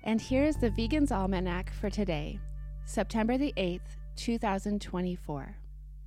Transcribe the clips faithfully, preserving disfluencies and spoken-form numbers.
And here's the Vegan's Almanac for today, September the eighth, two thousand twenty-four.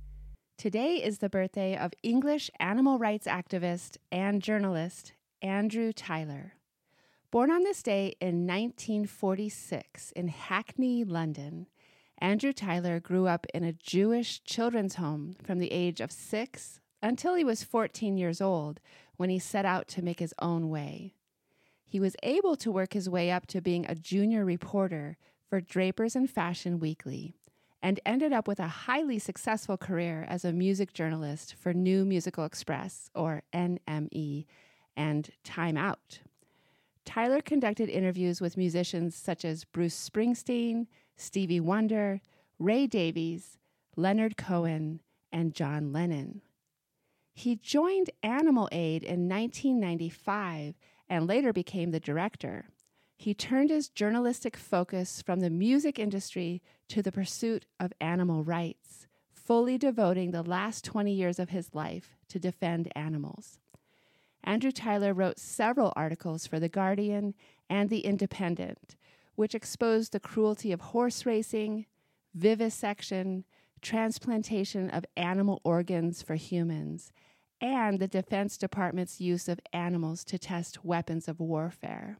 Today is the birthday of English animal rights activist and journalist Andrew Tyler. Born on this day in nineteen forty-six in Hackney, London, Andrew Tyler grew up in a Jewish children's home from the age of six until he was fourteen years old when he set out to make his own way. He was able to work his way up to being a junior reporter for Drapers and Fashion Weekly and ended up with a highly successful career as a music journalist for New Musical Express, or N M E, and Time Out. Tyler conducted interviews with musicians such as Bruce Springsteen, Stevie Wonder, Ray Davies, Leonard Cohen, and John Lennon. He joined Animal Aid in nineteen ninety-five and later became the director. He turned his journalistic focus from the music industry to the pursuit of animal rights, fully devoting the last twenty years of his life to defend animals. Andrew Tyler wrote several articles for The Guardian and The Independent, which exposed the cruelty of horse racing, vivisection, transplantation of animal organs for humans, and the Defense Department's use of animals to test weapons of warfare.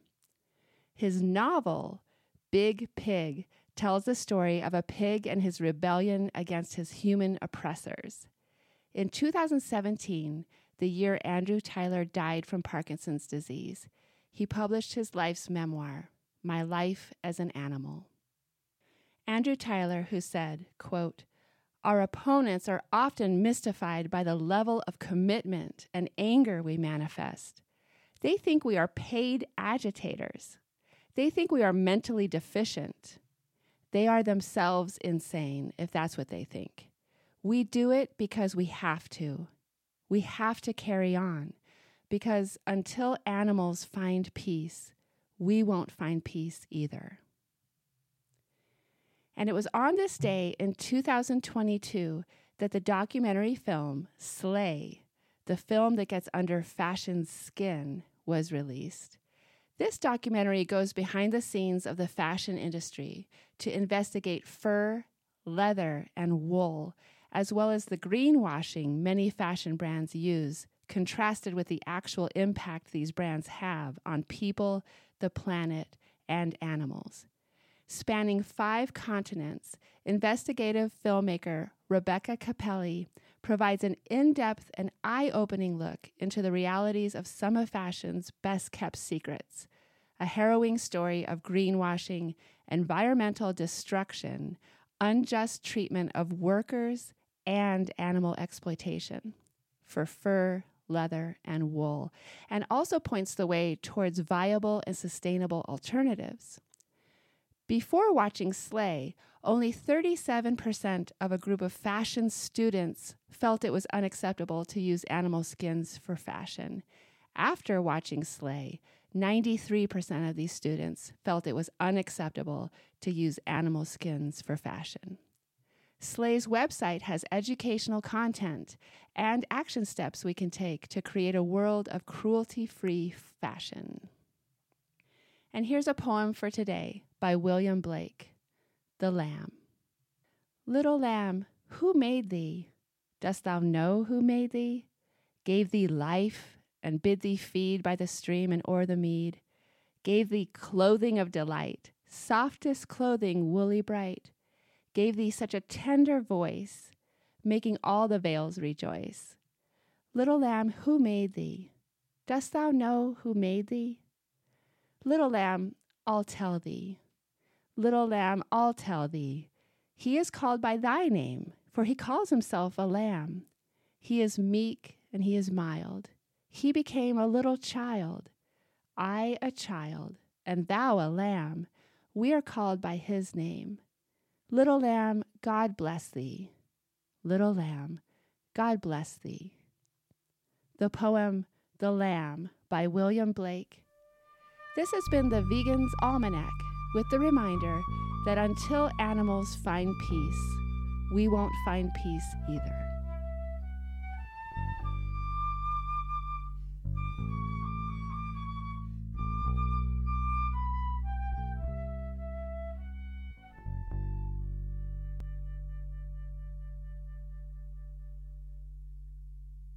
His novel, Big Pig, tells the story of a pig and his rebellion against his human oppressors. In two thousand seventeen, the year Andrew Tyler died from Parkinson's disease, he published his life's memoir, My Life as an Animal. Andrew Tyler, who said, quote, "Our opponents are often mystified by the level of commitment and anger we manifest. They think we are paid agitators. They think we are mentally deficient. They are themselves insane, if that's what they think. We do it because we have to. We have to carry on, because until animals find peace, we won't find peace either." And it was on this day in two thousand twenty-two that the documentary film Slay, the film that gets under fashion's skin, was released. This documentary goes behind the scenes of the fashion industry to investigate fur, leather, and wool, as well as the greenwashing many fashion brands use, contrasted with the actual impact these brands have on people, the planet, and animals. Spanning five continents, investigative filmmaker Rebecca Capelli provides an in-depth and eye-opening look into the realities of some of fashion's best-kept secrets, a harrowing story of greenwashing, environmental destruction, unjust treatment of workers, and animal exploitation for fur, leather, and wool, and also points the way towards viable and sustainable alternatives. Before watching Slay, only thirty-seven percent of a group of fashion students felt it was unacceptable to use animal skins for fashion. After watching Slay, ninety-three percent of these students felt it was unacceptable to use animal skins for fashion. Slay's website has educational content and action steps we can take to create a world of cruelty-free fashion. And here's a poem for today by William Blake, The Lamb. Little lamb, who made thee? Dost thou know who made thee? Gave thee life and bid thee feed by the stream and o'er the mead. Gave thee clothing of delight, softest clothing woolly bright. Gave thee such a tender voice, making all the vales rejoice. Little lamb, who made thee? Dost thou know who made thee? Little lamb, I'll tell thee. Little lamb, I'll tell thee. He is called by thy name, for he calls himself a lamb. He is meek and he is mild. He became a little child. I a child, and thou a lamb. We are called by his name. Little lamb, God bless thee. Little lamb, God bless thee. The poem The Lamb by William Blake. This has been the Vegan's Almanac, with the reminder that until animals find peace, we won't find peace either.